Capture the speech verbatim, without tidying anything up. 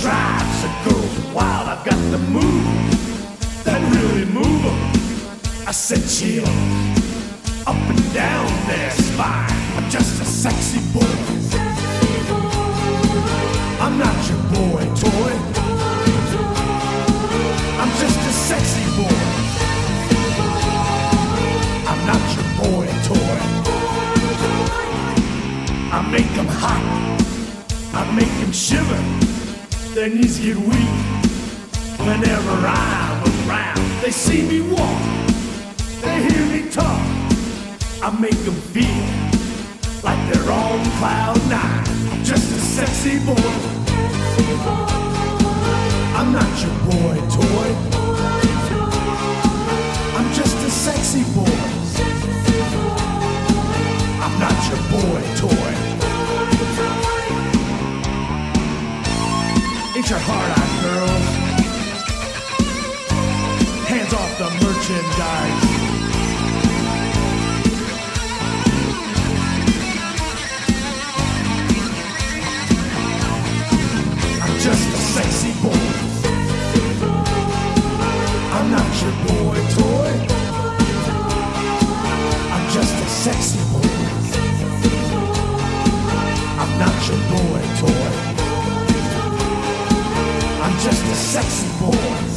drives the girls wild. I've got the moves that really move them. I said chill up and down their spine. I'm just a sexy boy. I'm not your boy toy. I'm just a sexy boy. I'm not your boy toy. I make them hot. I make them shiver. Their knees get weak whenever I'm around. They see me walk. They hear me talk. I make them feel like they're on cloud nine. I'm just a sexy boy. I'm not your boy toy. I'm just a sexy boy. I'm not your boy toy. Ain't your heart out, girls? Hands off the merchandise. Just a sexy boy. I'm not your boy toy. I'm just a sexy boy. I'm not your boy toy. I'm just a sexy boy.